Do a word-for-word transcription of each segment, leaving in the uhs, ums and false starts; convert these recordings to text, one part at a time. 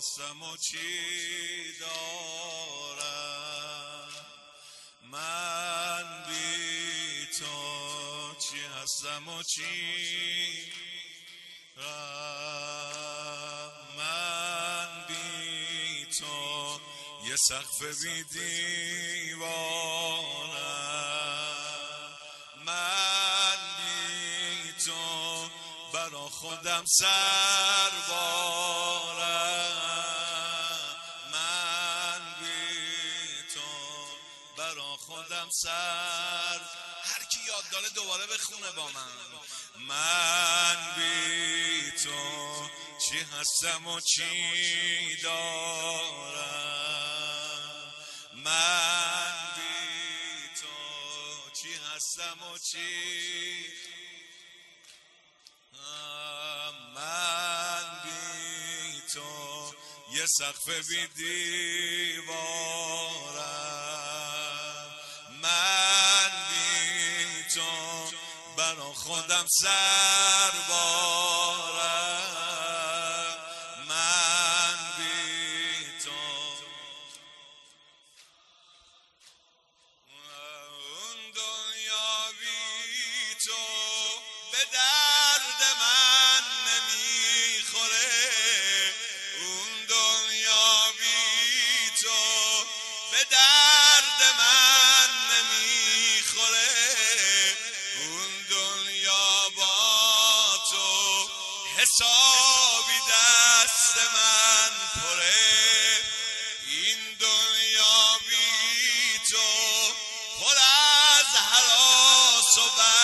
هستم و چی دارم، من بی تو چی هستم و چی دارم، من بی تو یه سقف بی دیوارم، من بی تو برا خودم سربارم، من بی تو برا خودم سر. هر کی یاد داره دوباره بخونه با من. من بی تو چی هستم و چی دارم، من بی تو چی هستم و چی، من بی تو یه سقف بی دیوارم، من بی تو برا خودم سربارم، من بی تو اون دنیا بی تو به درد من نمیخوره، اون دنیا بی تو به درد من نمیخوره، اون دنیا با تو حسابی دست من پره، این دنیا بی تو پر از هراس و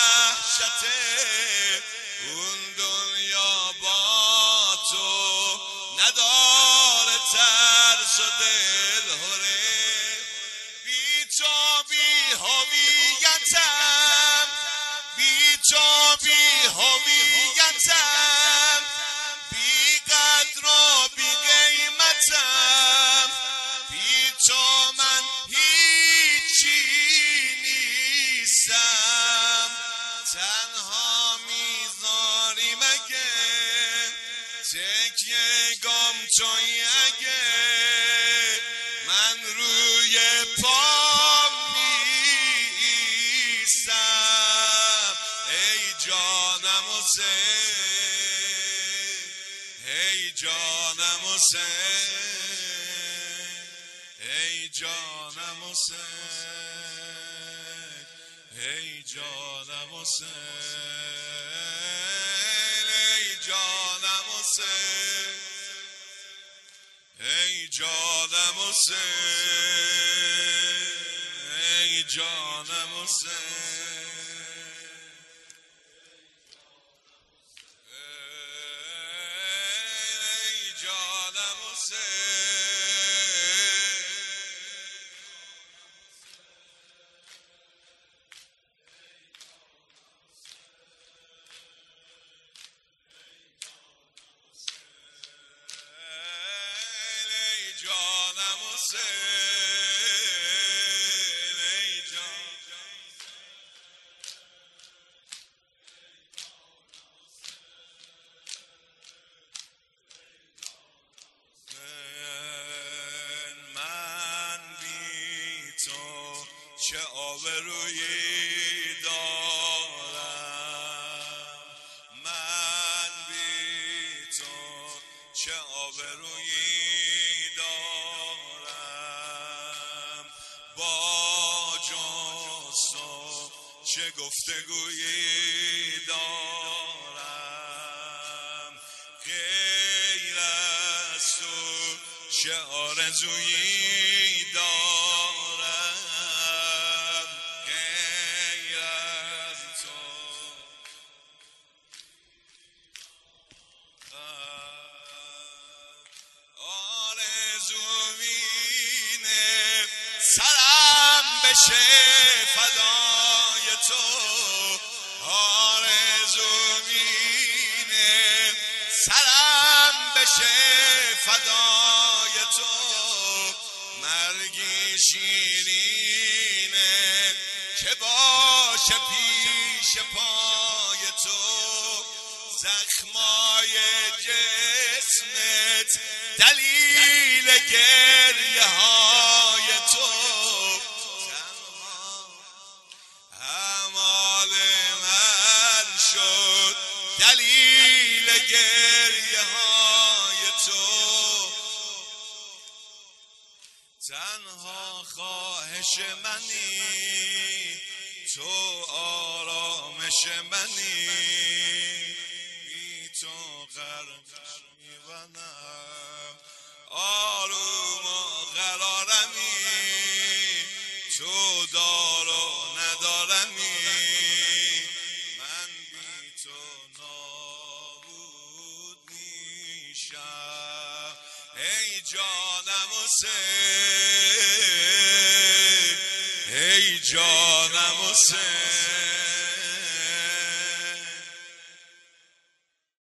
وحشته، اون دنیا با تو نداره ترس و دلهره، بی تو بی هویتم، بی تو بی هویتم، بی قدر و بی قیمتم، بی تو من هیچی نیستم، تنها میذاری مگه تکیه گم توی اگه من روی پام نیستم، ای جانم حسین، ای جانم حسین، ای جانم حسین، ای جانم حسین، ای جانم حسین، ای جانم حسین، ای جانم حسین، ای جانم چه آبرویی دارم، من بی تو چه آبرویی دارم، با جز تو چه گفتگویی دارم، غیر از تو چه آرزویی دارم، غیر از تو آرزوم اینه سرم بشه فدای تو، آرزوم اینه سرم بشه فدای تو، مرگی شیرینه که باشه پیش پای تو، زخمای جسمت دلیل گریه های تو، تنها اعمال من شد دلیل گریه های تو، تنها خواهش منی تو آرامش منی، بی تو غرق می‌بنم آروم و قرارمی، تو دار و ندارمی، من بی تو نابود میشم. ای جانم حسین، ای جانم حسین.